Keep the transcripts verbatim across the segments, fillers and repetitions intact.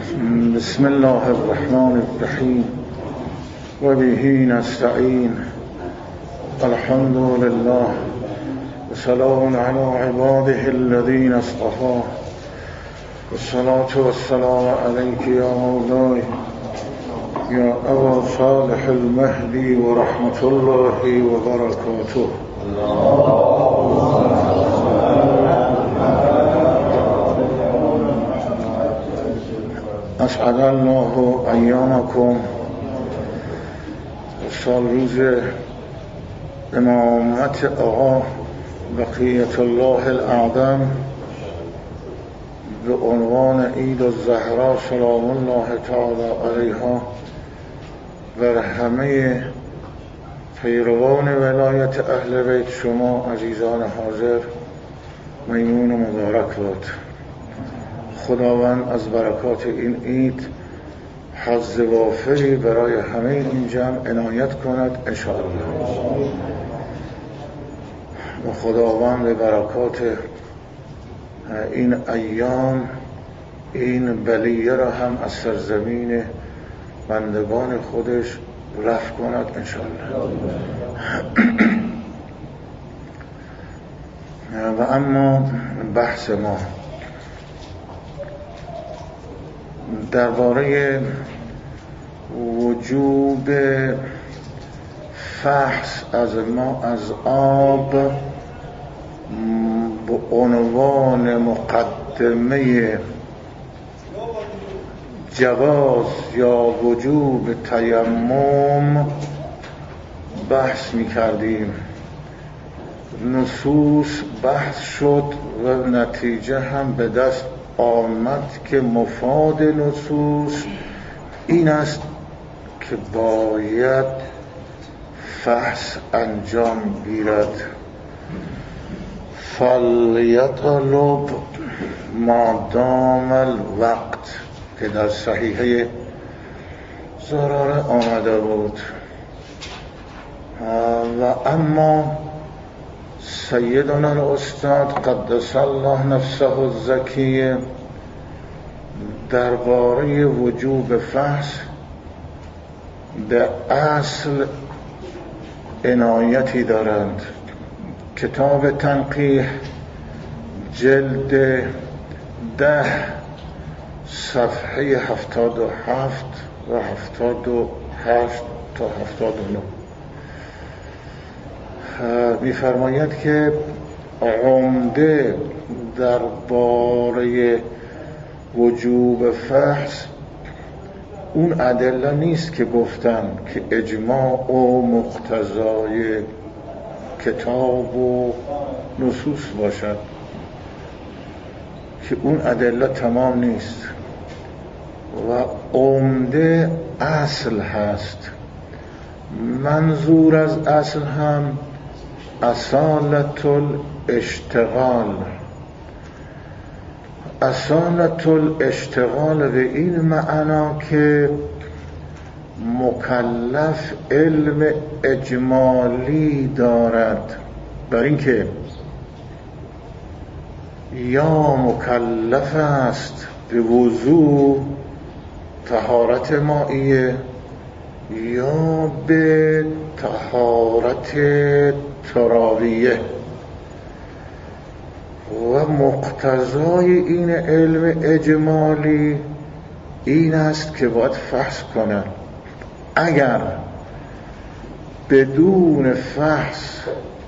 بسم الله الرحمن الرحیم و به نستعین الحمد لله و سلام علی عباده الذین اصطفى والصلاة والسلام علیک یا مولاي یا ابا صالح المهدی و رحمت الله و برکاته. اسعد الله ایامکم. سال روز امامت آقا بقیت الله الاعظم به عنوان عید الزهرا سلام الله تعالی علیها بر همه پیروان ولایت اهل بیت شما عزیزان حاضر میمون و مبارک باد. خداوند از برکات این عید حظ وافری برای همه این جمع عنایت کند انشاءالله. و خداوند به برکات این ایام این بلیه را هم از سرزمین بندگان خودش رفع کند انشاءالله. و اما بحث ما درباره وجوب فحص از ما از آب به عنوان مقدمه جواز یا وجوب تیمم بحث می کردیم. نصوص بحث شد و نتیجه هم به دست آمد که مفاد نصوص این است که باید فحص انجام گیرد. فلیطلب ما دام الوقت که در صحیحه زراره آمده بود. و اما سیدنا الاستاد قدس الله نفسه الزکیه درباره وجوب فحص به اصل عنایتی دارند. کتاب تنقیح جلد ده صفحه هفتاد و هفت و هفتاد و هشت تا هفتاد و نه می‌فرماید که عمده درباره وجوب فحص اون ادله نیست که گفتن که اجماع و مقتضای کتاب و نصوص باشد، که اون ادله تمام نیست و عمده اصل هست. منظور از اصل هم اصالت الاشتغال. اصالت الاشتغال به این معنا که مکلف علم اجمالی دارد، بر این که یا مکلف است به وضوء طهارت مائیه یا به طهارت تراویه، و مقتضای این علم اجمالی این است که باید فحص کنند. اگر بدون فحص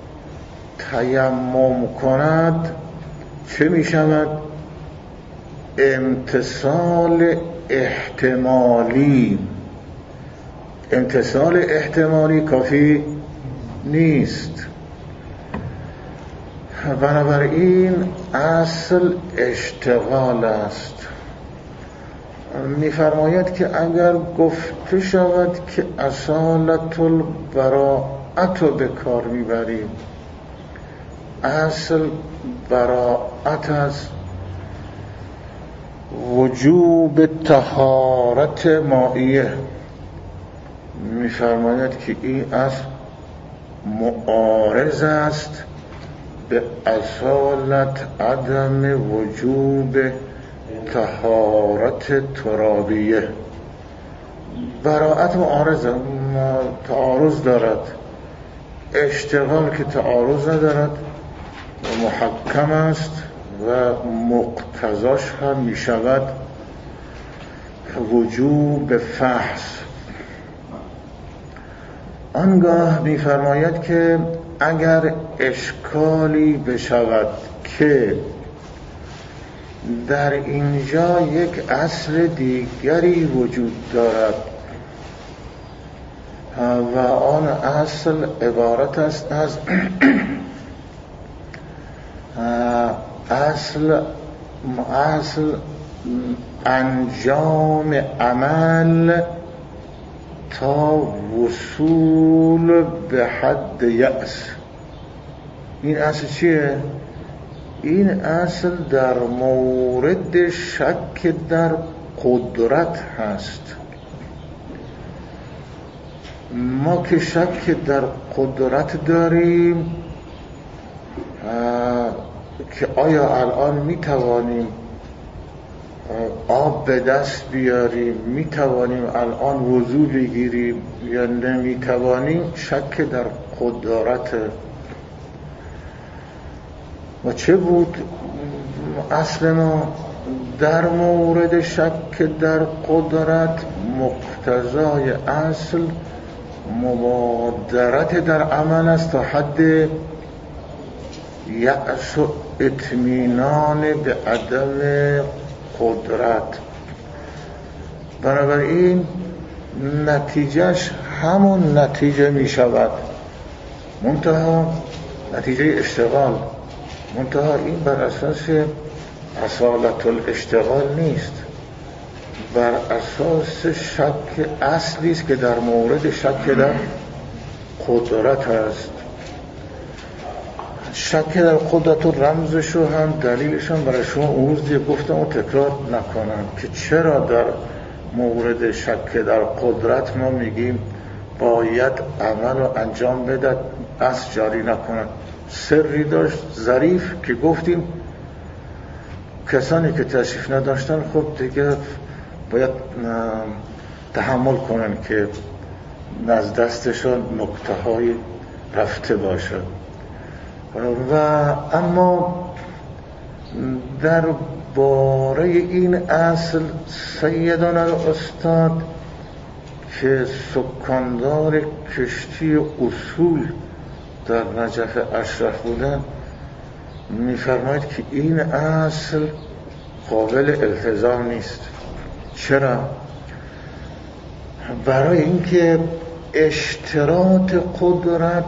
تیمم کند چه می شود؟ امتثال احتمالی. امتثال احتمالی کافی نیست. بنابراین اصل اشتغال است. می‌فرماید که اگر گفته شود که اصالت البراءت به کار میبریم، اصل براءت است، وجوب طهارت مائیه، می‌فرماید که این اصل معارض است به اصالت عدم وجوب طهارت ترابیه. براءت معارض تعارض دارد، اشتغال که تعارض ندارد و محکم است و مقتضاش هم می شود وجوب فحص. آنگاه می فرماید که اگر اشکالی بشود که در اینجا یک اصل دیگری وجود دارد و آن اصل عبارت است از اصل اصل انجام عمل تا وصول به حد یأس. این اصل چیه؟ این اصل در مورد شک در قدرت هست. ما که شک در قدرت داریم که آیا الان می توانیم آب به دست بیاریم، می توانیم الان وضو بگیریم یا نمی توانیم، شک در قدرت. و چه بود اصل ما در مورد شک در قدرت؟ مقتضای اصل مبادرت در عمل است تا حد یأس و اطمینان به عدم قدرت. بنابراین نتیجهش همون نتیجه می شود، منتها نتیجه اشتغال. منتها این بر اساس اصالت الاشتغال نیست، بر اساس شک اصلی است که در مورد شک در قدرت است. شک در قدرت و رمزش و هم دلیلشون برای شما امروز دیگه گفتم و تکرار نکنم که چرا در مورد شک در قدرت ما میگیم باید عمل رو انجام بده، اصل جاری نکنن. سری داشت ظریف که گفتیم کسانی که تشریف نداشتن خب دیگه باید تحمل کنن که از دستشون نکته های رفته باشد. و اما در باره این اصل سیدان الاستاد که سکاندار کشتی اصول در نجف اشرف بودن میفرماید که این اصل قابل التزام نیست. چرا؟ برای اینکه اشتراط قدرت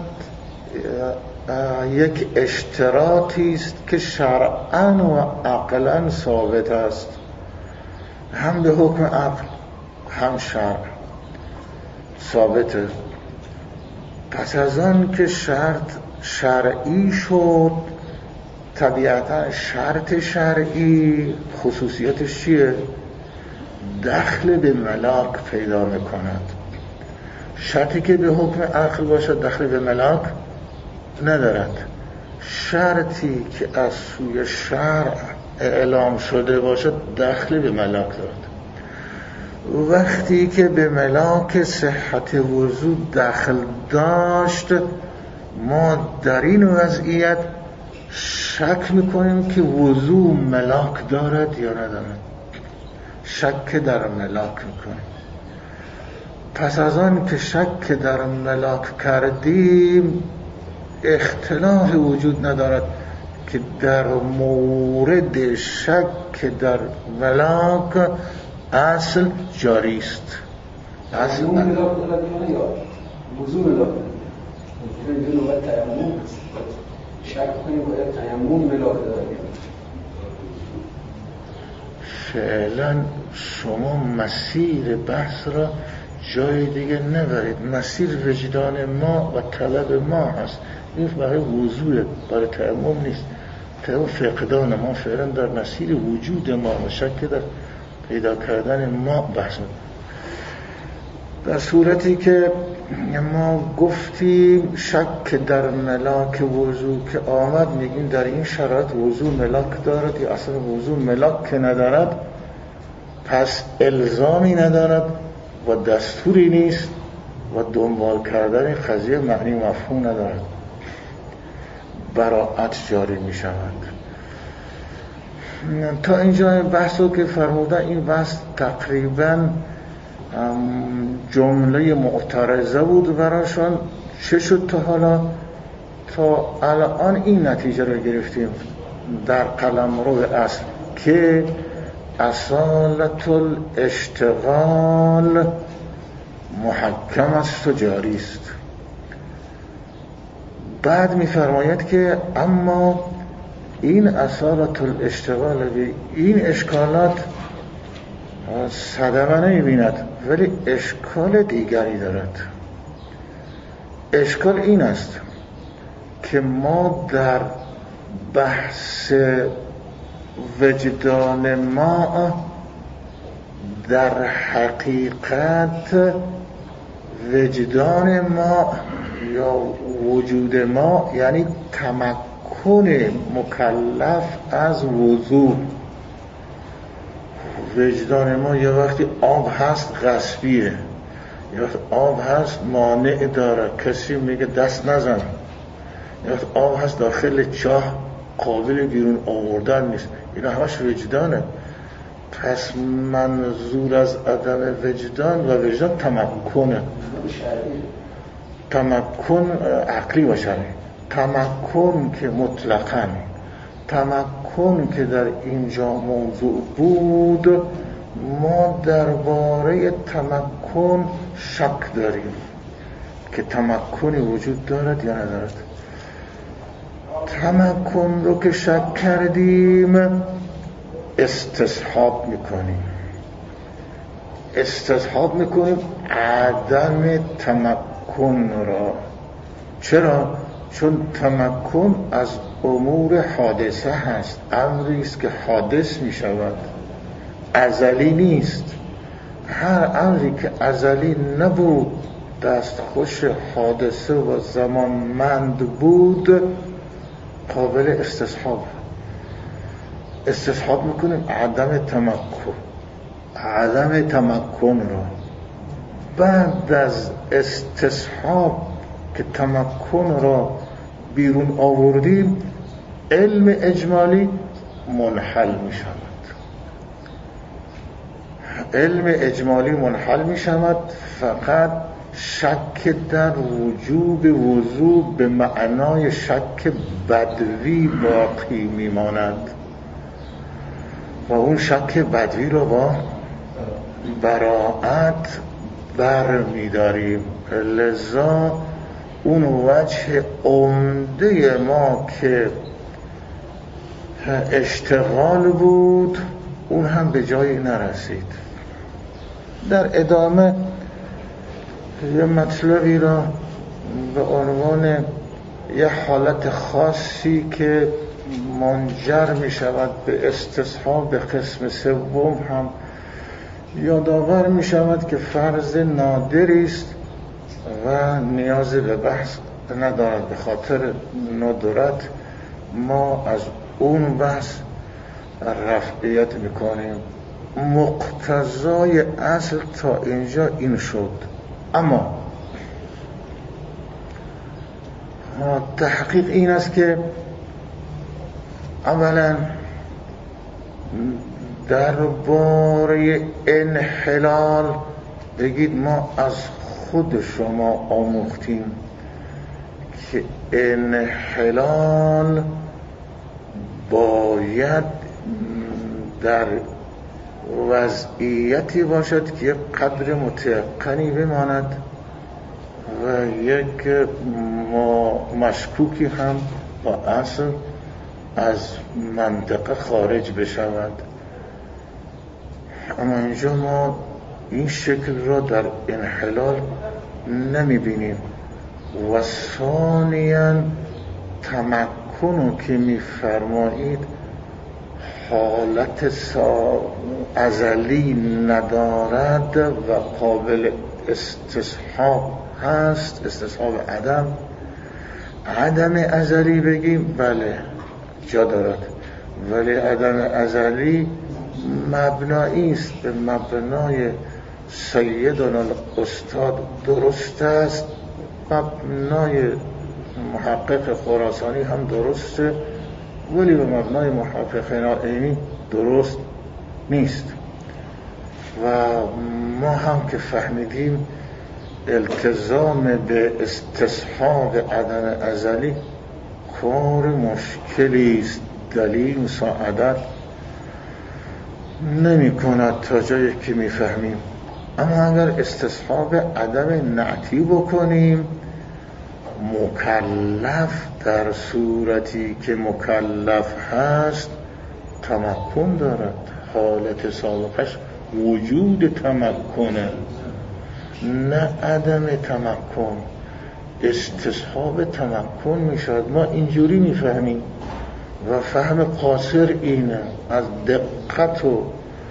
یک اشتراطی است که شرعاً و عقلاً ثابت است، هم به حکم عقل هم شرع ثابته. پس از آن که شرط شرعی شد، طبیعتاً شرط شرعی خصوصیتش چیه؟ دخل به ملاک پیدا میکند. شرطی که به حکم عقل باشد دخل به ملاک ندارد. شرطی که از سوی شرع اعلام شده باشد دخل به ملاک دارد. وقتی که به ملاک صحت وضو دخل داشت، ما در این وضعیت شک میکنیم که وضو ملاک دارد یا ندارد. شک در ملاک میکنیم. پس از آن که شک در ملاک کردیم، اختلاف وجود ندارد که در مورد شک در ملاک اصل جاری است. اصل ملاک دارد یا وضو ملاک دارد. ممکنه نوبت تیمم شک کنیم باید تیمم ملاک دارد. فعلا شما مسیر بحث را جای دیگه نبرید. مسیر وجدان ما و طلب ما هست. این برای وضوع، برای تیمم نیست. تیمم فقدان ما فعلا در مسیر وجود ما و شک در پیدا کردن ما بحث می‌کنیم. در صورتی که ما گفتیم شک در ملاک وضو که آمد، میگیم در این شرایط وضو ملاک دارد یا اصلا وضو ملاک که ندارد، پس الزامی ندارد و دستوری نیست و دنبال کردن قضیه معنی مفهوم ندارد، براءت جاری می شود. تا اینجا بحث رو که فرمودن، این بحث تقریبا جمله معترضه بود براشون. چه شد تا حالا؟ تا الان این نتیجه رو گرفتیم در قلمرو اصل که اصالت الاشتغال محکم است و جاری است. بعد می‌فرماید که اما این اصالت الاشتغال به این اشکالات صدمه نمی‌بیند، ولی اشکال دیگری دارد. اشکال این است که ما در بحث وجدان ما در حقیقت وجدان ما یا وجود ما یعنی تمکن مکلف از وضوح. وجدان ما یه وقتی آب هست غصبیه، یه وقت آب هست مانع داره، کسی میگه دست نزن، یه وقت آب هست داخل چاه قابل بیرون آوردن نیست. اینا همش وجدانه. پس منظور از عدم وجدان و وجدان تمکنه، تمکن عقلی و شرعی. تمکن که مطلقاً تمکن که در اینجا موضوع بود، ما درباره تمکن شک داریم که تمکنی وجود دارد یا ندارد. تمکن رو که شک کردیم استصحاب میکنیم استصحاب میکنیم عدم تمکن را. چرا؟ چون تمکن از امور حادثه هست، امری است که حادث میشود، ازلی نیست. هر امری که ازلی نبود، دستخوش حادثه و زمانمند بود، قابل استصحاب. استصحاب میکنیم عدم تمکن عدم تمکن را. بعد از استصحاب که تمکن را بیرون آوردیم، علم اجمالی منحل می شود. علم اجمالی منحل می شود، فقط شک در وجوب وضوع به معنای شک بدوی باقی می ماند و اون شک بدوی رو با براءت بر می داریم. لذا اون وجه عمده ما که اشتغال بود، اون هم به جایی نرسید. در ادامه یه مطلبی را به عنوان یه حالت خاصی که منجر می شود به استصحاب به قسم سوم هم یادآور می شود که فرض نادری است و نیاز به بحث ندارد. به خاطر ندرت ما از اون بحث رفعیت میکنیم. مقتضای اصل تا اینجا این شد، اما تحقیق این است که اولا درباره انحلال بگید ما از خود شما آموختیم که انحلال باید در وضعیتی باشد که یک قدر متيقنی بماند و یک مشکوکی هم با اصل از منطقه خارج بشود. اما اینجا ما این شکل را در انحلال نمی بینیم. و ثانیاً تمکنو که می فرمایید حالت ازلی ندارد و قابل استصحاب هست، استصحاب عدم. عدم ازلی بگیم بله جا دارد، ولی عدم ازلی مبنایی است به مبنای سیدنا الاستاد درست است، مبنای محقق خراسانی هم درسته، ولی به مبنای محقق عینی درست نیست. و ما هم که فهمیدیم التزام به استصحاب عدم ازلی کار مشکلی است، دلیل مساعدت نمی کند تا جایی که می فهمیم. اما اگر استصحاب عدم نعتی بکنیم، مکلف در صورتی که مکلف هست تمکن دارد، حالت سابقش وجود تمکنه نه عدم تمکن. استصحاب تمکن می شود. ما اینجوری می فهمیم و فهم قاصر اینه، از دقت و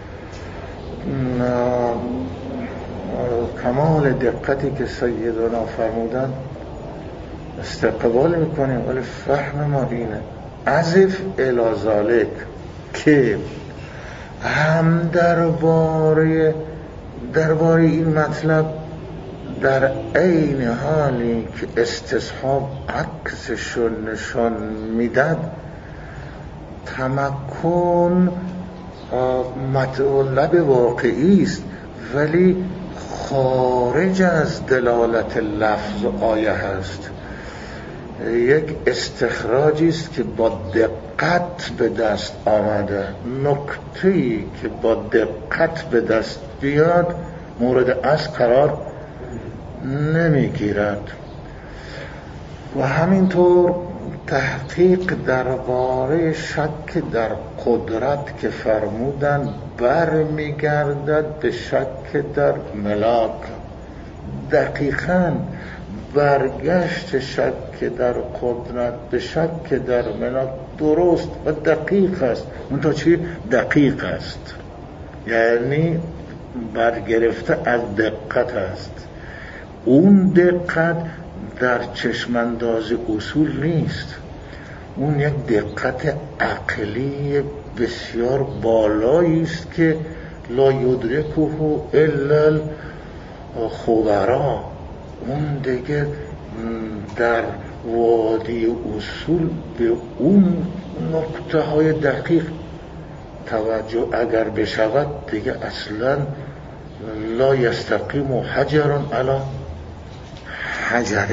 کمال دقتی که سیدنا فرمودن استقبال میکنیم، ولی فهم ما اینه عزف الی ذالک که هم درباره درباره این مطلب در عین حالی که استصحاب عکسشون نشان میداد، تمکن مطلب واقعی است ولی خارج از دلالت لفظ آیه هست. یک استخراجی است که با دقت به دست آمده، نکته‌ای که با دقت به دست بیاد مورد اصل قرار نمیگیرد. و همینطور تحقیق درباره شک در قدرت که فرمودن برمیگردد به شک در ملاک. دقیقاً برگشت شک در قدرت به شک در ملاک درست و دقیق است. اون تا چی؟ دقیق است، یعنی برگرفته از دقت است. اون دقت در چشمانداز اصول نیست، اون یک دقت عقلی بسیار بالایی است که لا یدرکه الا الخبرا. اون دیگه در وادی اصول به اون نکته های دقیق توجه اگر بشود دیگه اصلا لا یستقیم حجر علی حجر.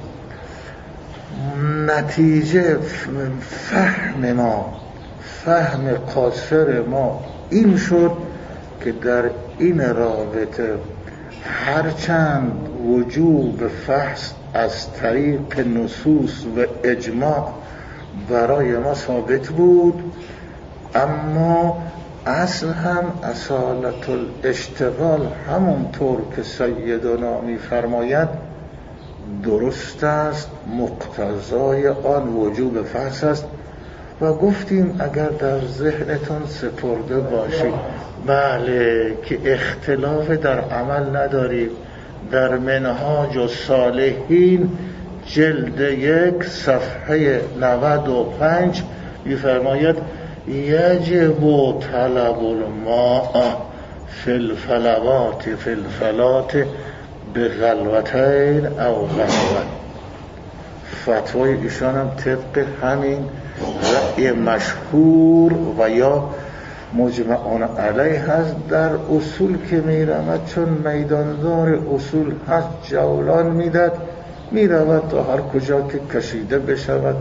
نتیجه فهم ما، فهم قاصر ما این شد که در این رابطه هرچند وجوب فحص از طریق نصوص و اجماع برای ما ثابت بود، اما اصل هم اصالت الاشتغال همونطور که سیدنا می فرماید درست است، مقتضای آن وجوب فحص است. و گفتیم اگر در ذهنتون سپرده باشید بله که اختلاف در عمل نداریم، در منهاج الصالحین جلد یک صفحه نود و پنج می‌فرماید یجب طلب الماء فی الفلوات فی الفلات بغلوتین او غلوت. فتوای ایشان هم طبق همین رأی مشهور و یا مجمعون علیه هست. در اصول که میرود چون میداندار اصول هست جولان میداد، میرود تا هر کجا که کشیده بشود.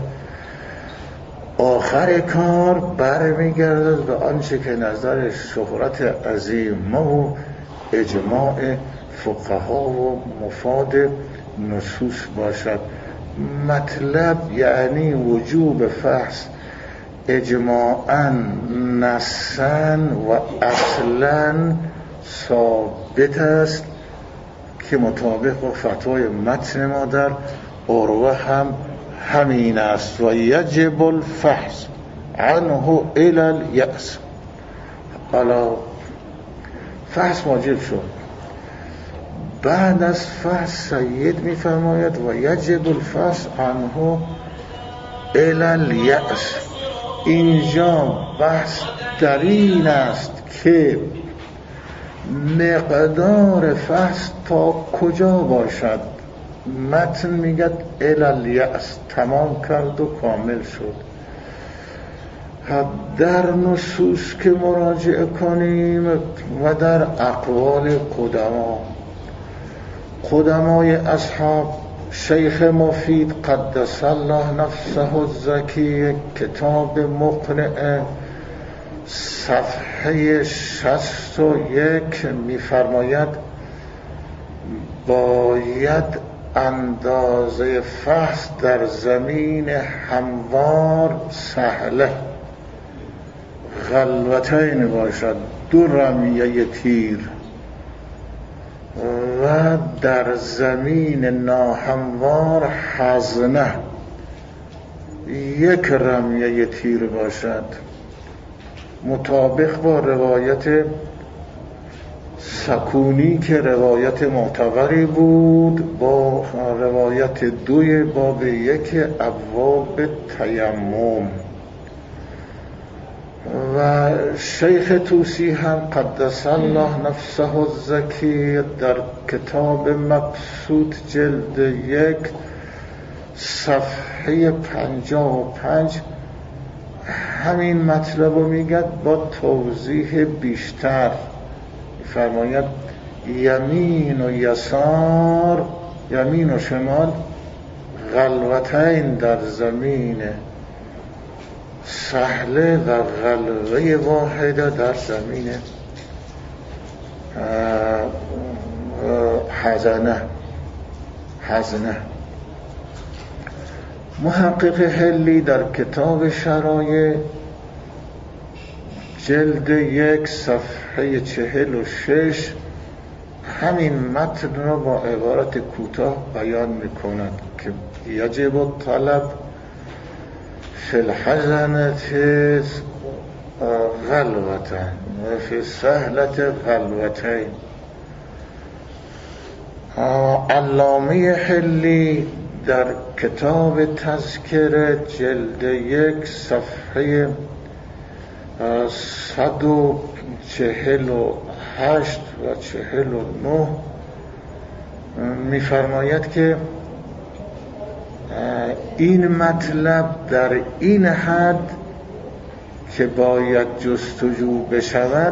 آخر کار برمیگردد به آنچه که نظر شهرت عظیمه و اجماع فقها و مفاد نصوص باشد. مطلب یعنی وجوب فحص اجماعاً نصاً و اصلاً ثابت است که مطابق با فتوای متن ما در عروه هم همین است. و یجب الفحص عنه الی الیأس. حالا فحص واجب شد، بعد از فحص سید می فرماید و یجب الفحص عنه الی الیأس. اینجا بحث در این است که مقدار فحص تا کجا باشد. متن میگه الالیأس، تمام کرد و کامل شد. در نصوص که مراجعه کنیم و در اقوال قدما قدمای اصحاب، شیخ مفید قدس الله نفسه الزکی، کتاب مقنع صفحه شصت و یک می‌فرماید باید اندازه فحص در زمین هموار سهله غلوتین باشد، دو رمیه تیر، و در زمین ناهموار حزنه یک رمیه تیر باشد، مطابق با روایت سکونی که روایت معتبری بود با روایت دوی باب یک ابواب تیمم. و شیخ توسی هم قدس الله نفسه الزکی در کتاب مبسوط جلد یک صفحه پنجاه و پنج همین مطلب رو میگه با توضیح بیشتر. فرماید یمین و یسار، یمین و شمال غلوتین در زمین سهله و غلوه واحده در زمین حزنه حزنه. محقق حلی در کتاب شرایع جلد یک صفحه چهل و شش همین متن را با عبارت کوتاه بیان می‌کند که یجب الطلب فی الحزنة غلوتن و فی السهلة غلوتین. علامه حلی در کتاب تذکره جلد یک صفحه صد و چهل و هشت و چهل و نه می‌فرماید که این مطلب در این حد که باید جستجو بشود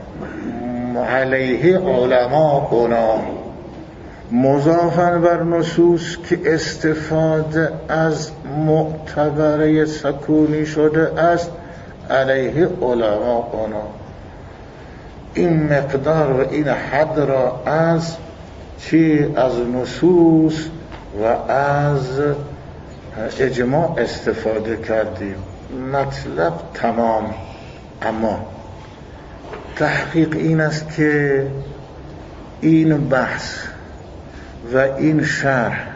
علیه علما اونا مضافاً بر نصوص که استفاده از معتبره سکونی شده است علیه علما اونا این مقدار و این حد را از چی؟ از نصوص و از اجماع استفاده کردیم. مطلب تمام، اما تحقیق این است که این بحث و این شرح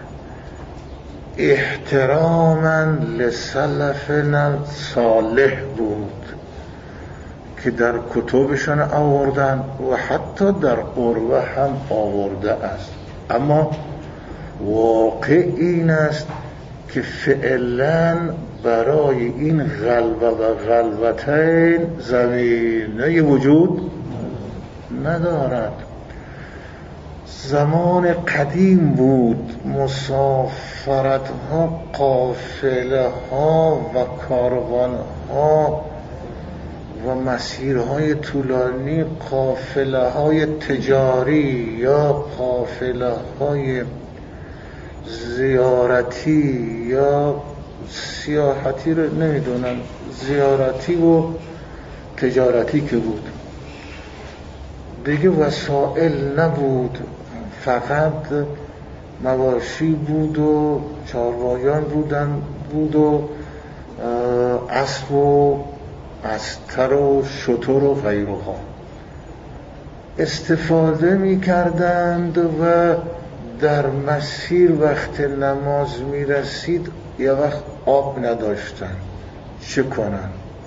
احتراما لسلفنا صالح بود که در کتبشان آوردن و حتی در قربه هم آورده است. اما واقع این است که فعلا برای این غلبه و غلبتین زمینه وجود ندارد. زمان قدیم بود مسافرت ها، قافله ها و کاروان ها و مسیرهای طولانی، قافله های تجاری یا قافله های زیارتی یا سیاحتی رو نمیدونم، زیارتی و تجارتی که بود دیگه وسائل نبود، فقط مواشی بود و چاروایان بودن بود و اسب و استر و شتر و غیرها استفاده می کردند و در مسیر وقت نماز می رسید یه وقت آب نداشتن، چه کنن؟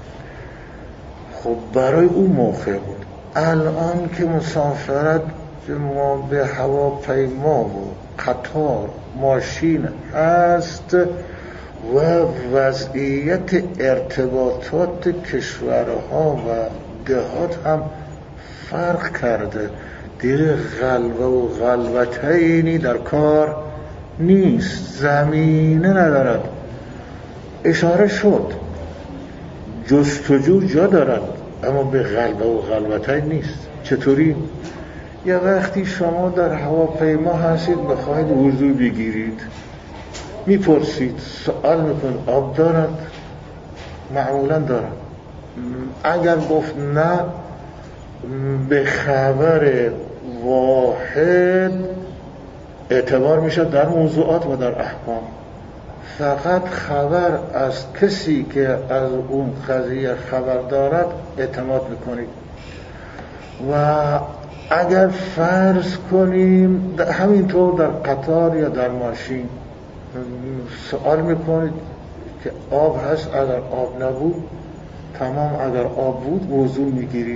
خب برای اون موقع بود. الان که مسافرت ما به هواپیما و قطار ماشین هست، و وضعیت ارتباطات کشورها و دهات هم فرق کرده. دیگه غلبه و غلبتینی در کار نیست، زمینه ندارد. اشاره شد جستجو جا دارد اما به غلبه و غلبتین نیست. چطوری؟ یه وقتی شما در هواپیما هستید بخواید وضو بگیرید، میپرسید، سوال میکنید آب دارد؟ معمولا دارد. اگر گفت نه، به خبر واحد اعتبار میشه در موضوعات و در احکام. فقط خبر از کسی که از اون قضیه خبر دارد اعتماد میکنید. و اگر فرض کنیم همینطور در قطار یا در ماشین سوال میکنید که آب هست؟ اگر آب نبود تمام، اگر آب بود وضو میگیرید.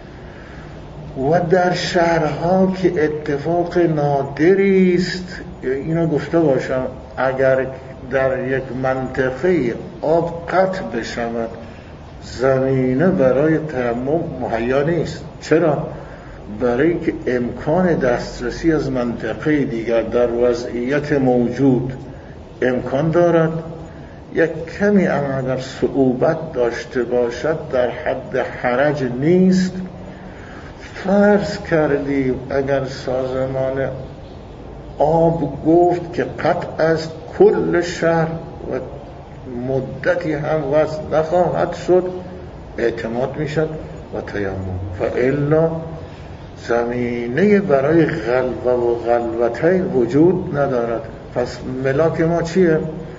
و در شهرها که اتفاق نادری است، اینو گفته باشم، اگر در یک منطقه آب قطع بشود زمینه برای تیمم مهیا نیست. چرا؟ برای که امکان دسترسی از منطقه دیگر در وضعیت موجود امکان دارد. یک کمی اما اگر صعوبت داشته باشد در حد حرج نیست. فرض کردیم اگر سازمان آب گفت که قطع از کل شهر و مدتی هم وصل نخواهد شد، اعتماد میشد و تیمم. فالا زمینه برای غلبه و غلبتین وجود ندارد. پس ملاک ما چیه؟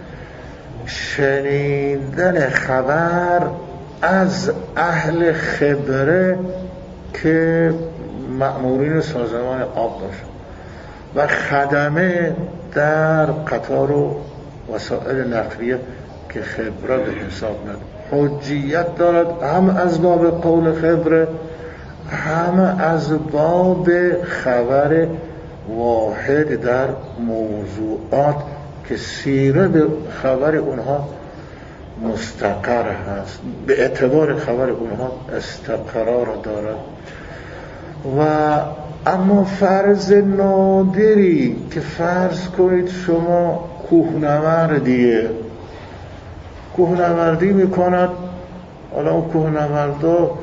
شنیدن خبر از اهل خبره که مأمورین سازمان آب باشن و خدمه در قطار و وسایل نقلیه که خبره به حساب ند حجیت دارد، هم از باب قول خبره هم از باب خبر واحد در موضوعات که سیره به خبر اونها مستقر هست، به اعتبار خبر اونها استقرار دارد. و اما فرض نادری که فرض کنید شما کوهنوردیه کوهنوردی میکند، حالا اون کوهنوردا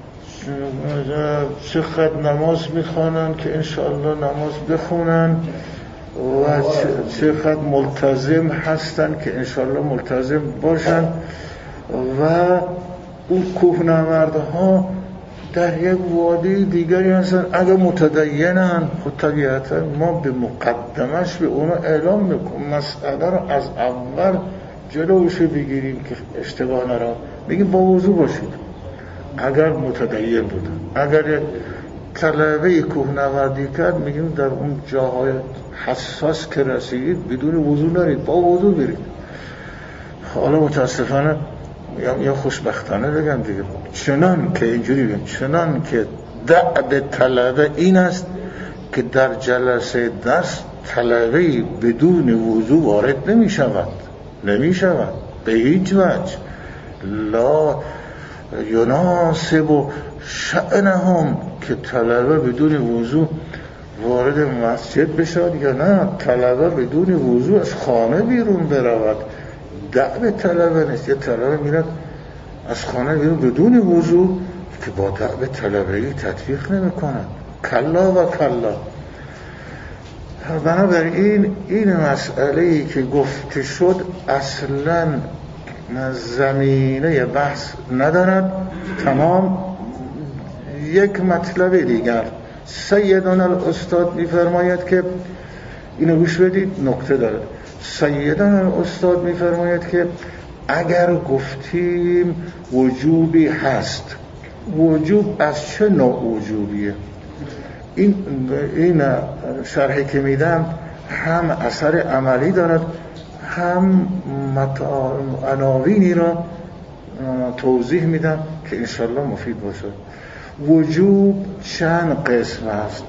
چقدر نماز میخوانن که انشاءالله نماز بخونن و چقدر ملتزم هستن که انشاءالله ملتزم باشن. و اون کوهنوردها در یک وادی دیگری هستن، اگر متدینن خود طبیعتا ما به مقدمش به اونا اعلام میکنیم، مسئله رو از اول جلوش بگیریم که اشتباه نرا، بگیم با وضو باشید. اگر متدین بودن، اگر طلبه کوهنوردی کرد میگیم در اون جاهای حساس که رسیدید بدون وضو نرید، با وضو برید. حالا متاسفانه یا خوشبختانه بگم دیگه، چنان که اینجوری بگم، چنان که دعب طلبه این است که در جلسه درس طلبه بدون وضو وارد نمی شود نمی شود به هیچ وجه. لا یناسب شأنهم که طلبه بدون وضو وارد مسجد بشود یا نه طلبه بدون وضو از خانه بیرون برود. دعوه طلبه نیست. یه طلبه میرد از خانه بیرون بدون وضو که با دعوه طلبه‌ای تطبیق نمی کند. کلا و کلا. بنابراین این مسئله‌ای که گفته شد اصلاً زمینه بحث ندارد. تمام. یک مطلب دیگر سیدنا الاستاد میفرماید که اینو گوش بدید، نکته داره. سیدنا الاستاد میفرماید که اگر گفتیم وجوبی هست، وجوب از چه نوع وجوبیه؟ این این شرحی که میدم هم اثر عملی دارد، هم عناوینی را توضیح میدم که انشالله مفید باشه. وجوب چند قسم است؟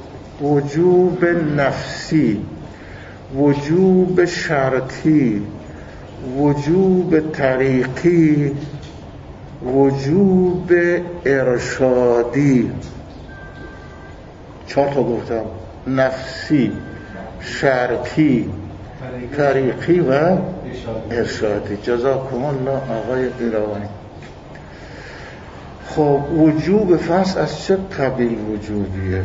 وجوب نفسی، وجوب شرطی، وجوب طریقی، وجوب ارشادی، چهار تا گفتم، نفسی، شرطی، طریقی و ارشادی. جزاکم الله آقای قیروانی. خب وجوب فصل از چه قبیل وجوبیه؟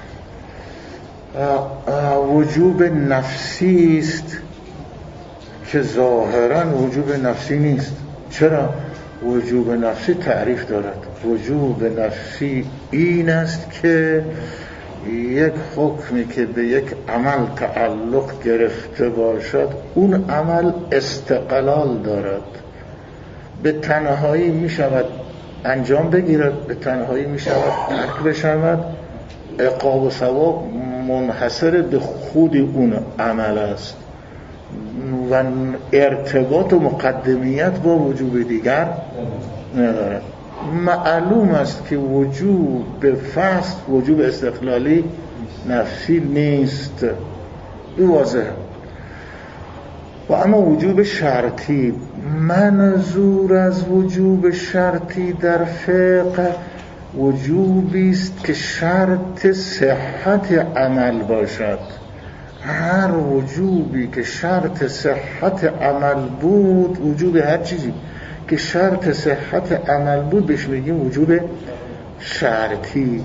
وجوب نفسی است که ظاهرا وجوب نفسی نیست. چرا؟ وجوب نفسی تعریف دارد. وجوب نفسی این است که یک حکمی که به یک عمل تعلق گرفته باشد اون عمل استقلال دارد، به تنهایی می شود انجام بگیرد، به تنهایی می شود ترک بشود، عقاب و ثواب منحصر به خود اون عمل است و ارتباط و مقدمیت با وجوب دیگر ندارد. معلوم است که وجوب فصل وجوب استقلالی نفسی نیست، این واضحه. و اما وجوب شرطی، منظور از وجوب شرطی در فقه وجوبی است که شرط صحت عمل باشد. هر وجوبی که شرط صحت عمل بود، وجوب هر چیزی که شرط صحت عمل بود بهش میگیم وجوب شرطی.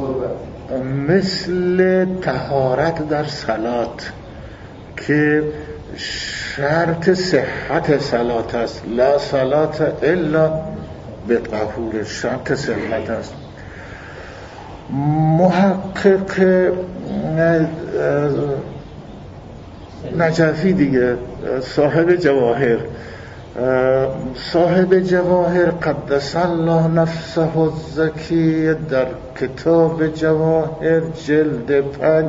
مثل طهارت در صلات که شرط صحت صلات است، لا صلات الا به طهور، شرط صحت است. محقق نجفی دیگه، صاحب جواهر صاحب جواهر قدس الله نفسه الزکی در کتاب جواهر جلد پنج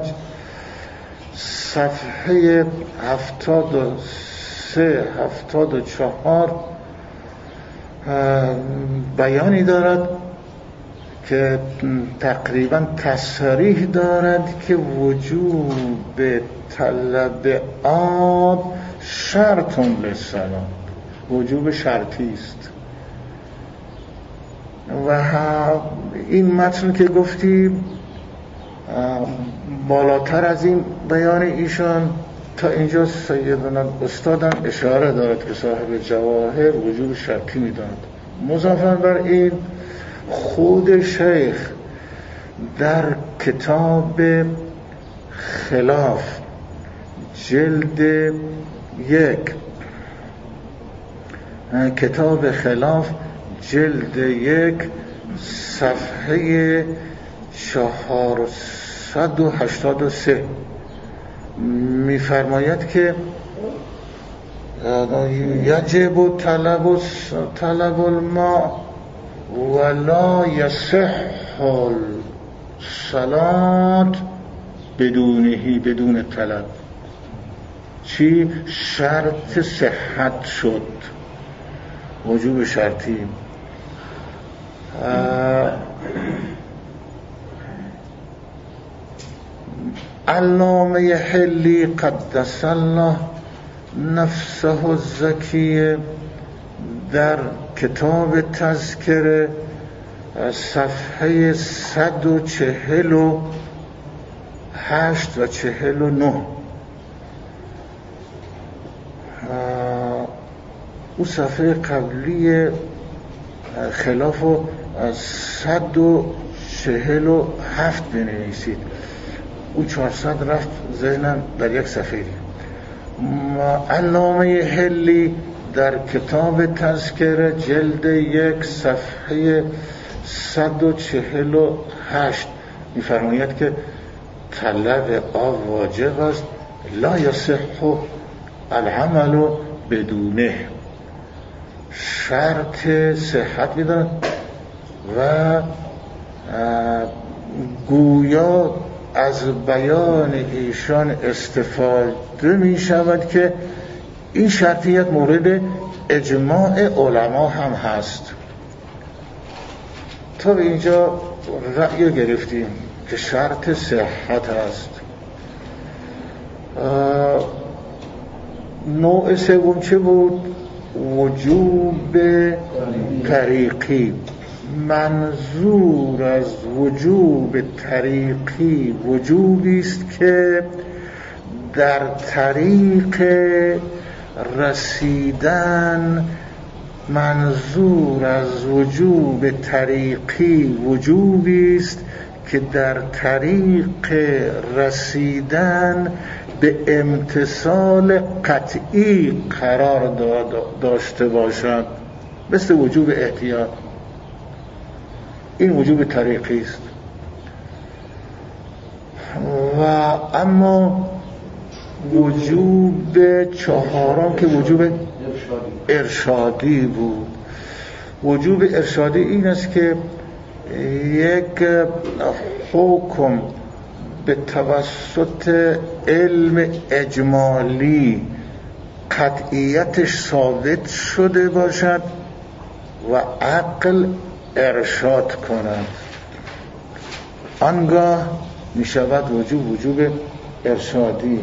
صفحه هفتاد و سه هفتاد و چهار بیانی دارد که تقریبا تصریح دارد که وجوب طلب آب شرط للصلاة، وجوب شرطی است. و این متن که گفتی بالاتر از این بیان ایشان تا اینجا سیدنا استادم اشاره دارد که صاحب جواهر وجوب شرطی می‌داند. مضافاً بر این خود شیخ در کتاب خلاف جلد یک کتاب خلاف جلد یک صفحه چهارصد و هشتاد و سه می‌فرماید که یجب طلب طلب الماء ولا یصح الصلاة بدونه، بدون طلب. چی؟ شرط صحت شد، وجوب شرطی. علامه حلی قدس الله نفسه الزکی در کتاب تذکره صفحه صد و چهل و هشت و چهل و نه او صفحه قبلی خلاف و صد و چهل و هفت بنویسید، او چهارصد رفت ذهنم در یک صفحه. علامه حلی در کتاب تذکره جلد یک صفحه صد و چهل و هشت می‌فرماید که طلب آب واجب است، لا یصح العمل بدونه، شرط صحت می‌داند و گویا از بیان ایشان استفاده می شود که این شرطیت مورد اجماع علما هم هست. تا به اینجا رأی گرفتیم که شرط صحت است. نوع سوم چه بود؟ وجوب طریقی. منظور از وجوب طریقی وجوبی است که در طریق رسیدن منظور از وجوب طریقی وجوبی است که در طریق رسیدن به امتثال قطعی قرار داشته باشد، مثل وجوب احتیاط. این وجوب طریقی است. و اما وجوب چهارم که وجوب ارشادی بود. وجوب ارشادی این است که یک حکم به توسط علم اجمالی قطعیتش ثابت شده باشد و عقل ارشاد کند، آنگاه می شود وجوب وجوب ارشادی.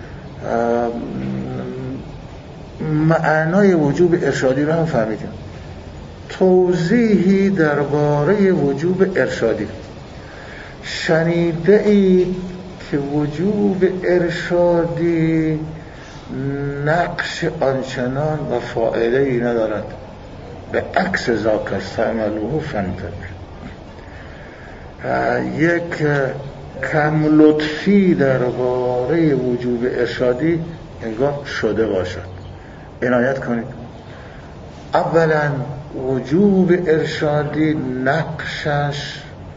معنای وجوب ارشادی رو هم فهمیدیم. توضیحی درباره وجوب ارشادی. شنیده اید که وجوب ارشادی نقش آنچنان و فائده‌ای ندارد، به عکس ذاک استعملوه فانتبه. یک کم لطفی درباره وجوب ارشادی انگار شده باشد. عنایت کنید. اولا وجوب ارشادی نقشش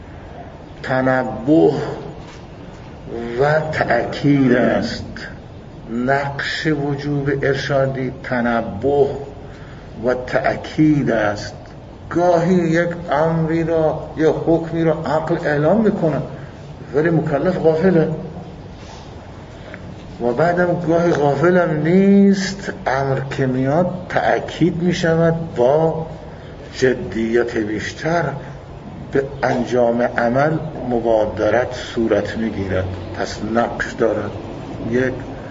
تنبه و تأکید است. نقش وجوب ارشادی تنبه و تأکید است. گاهی یک امری را یا حکمی را عقل اعلام میکنه ولی مکلف غافله، و بعدم گاهی غافلم نیست، امر که میاد تأکید میشود با جدیت بیشتر به انجام عمل مبادرت صورت میگیرد. پس نقش دارد. یک.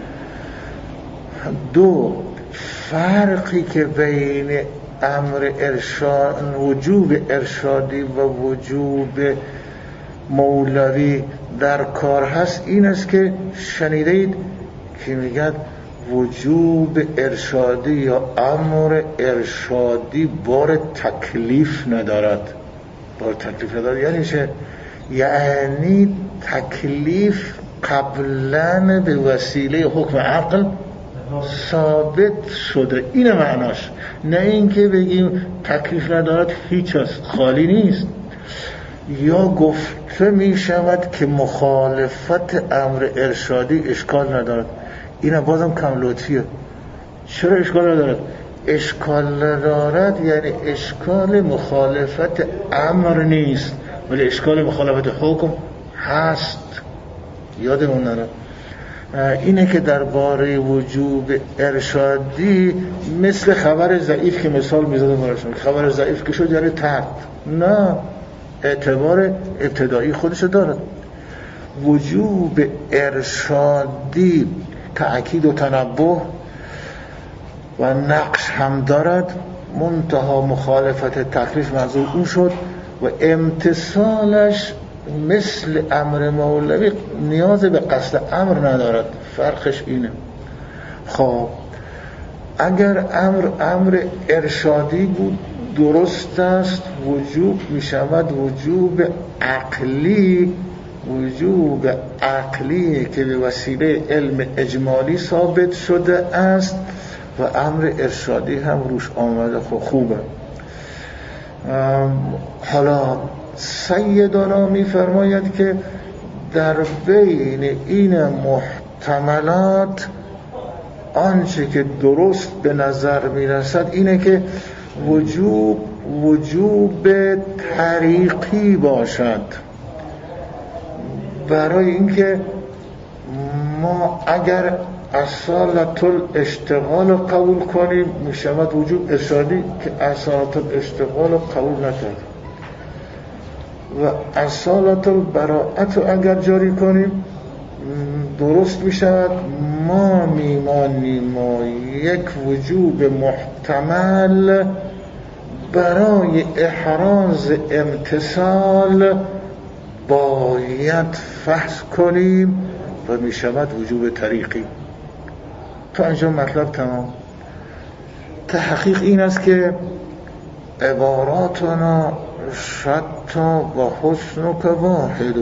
دو، فرقی که بین امر ارشاد وجوب ارشادی و وجوب مولوی در کار هست این است که شنیدید که میگن وجوب ارشادی یا امر ارشادی بار تکلیف ندارد. بار تکلیف ندارد یعنی چه؟ یعنی تکلیف قبلا به وسیله حکم عقل ثابت شده. این معناش. نه اینکه بگیم تکلیف ندارد هیچ است، خالی نیست. یا گفته می شود که مخالفت امر ارشادی اشکال ندارد. این بازم کم لطفیه. چرا اشکال ندارد؟ اشکال ندارد یعنی اشکال مخالفت امر نیست ولی اشکال مخالفت حکم هست. یادمون نره. اینه که درباره وجوب ارشادی مثل خبر ضعیف که مثال میزدم براشون، خبر ضعیف که شد یعنی ترد، نه، اعتبار ابتدایی خودشو دارد. وجوب ارشادی تأکید و تنبه و نقش هم دارد، منتها مخالفت تکلیف منظور اون شد و امتصالش مثل امر مولوی نیاز به قصد امر ندارد. فرقش اینه. خب اگر امر امر ارشادی بود درست است، وجوب می شود وجوب عقلی، وجوب عقلی که به وسیله علم اجمالی ثابت شده است و امر ارشادی هم روش آمده. خب خوبه. حالا سیدانا می فرماید که در بین این محتملات آنچه که درست به نظر می رسد اینه که وجوب وجوب طریقی باشد، برای اینکه ما اگر اصالت الاشتغال رو قبول کنیم می شود وجوب ارشادی که اصالت الاشتغال رو قبول نکرد، و اصالت البراءت رو اگر جاری کنیم درست می شود ما میمانیم و یک وجوب محتمل برای احراز امتصال باید فحص کنیم و می شود وجوب طریقی. تا اینجا مطلب تمام. تحقیق این است که عباراتنا شتا و حسنک واحد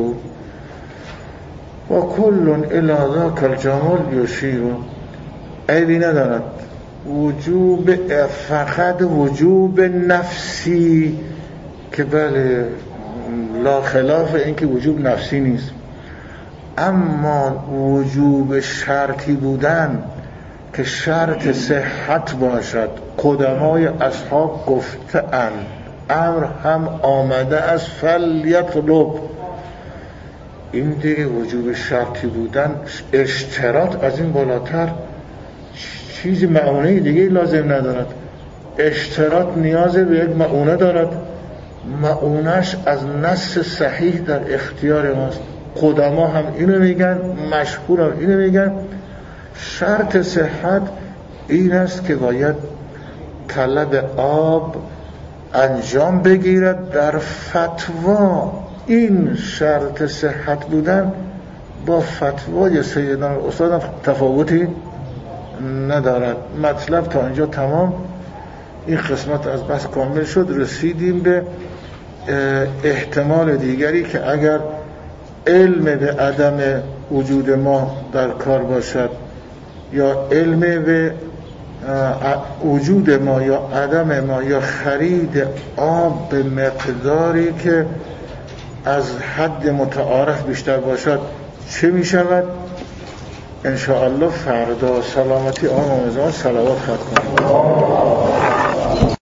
و کل الی ذاک الجمال یشیر. عیبی ندارد وجوب، فقط وجوب نفسی که بله لا خلاف این که وجوب نفسی نیست، اما وجوب شرطی بودن که شرط صحت باشد. قدمای اصحاب گفتند امر هم آمده از فلیطلب، این دیگه وجوب شرطی بودن، اشتراط از این بالاتر چیزی معونه دیگه لازم ندارد. اشتراط نیاز به یک معونه دارد، معونش از نص صحیح در اختیار ماست. قدما هم اینو میگن، مشهور هم اینو میگن. شرط صحت این است که باید طلب آب انجام بگیرد در فتوا. این شرط صحت بودن با فتوای سیدنا استاد تفاوتی ندارد. مطلب تا اینجا تمام. این قسمت از بحث کامل شد. رسیدیم به احتمال دیگری که اگر علم به عدم وجود ما در کار باشد یا علم به وجود ما یا عدم ما یا خرید آب به مقداری که از حد متعارف بیشتر باشد چه می شود؟ انشاءالله فردا سلامتی آن آموزان صلوات خط کنید.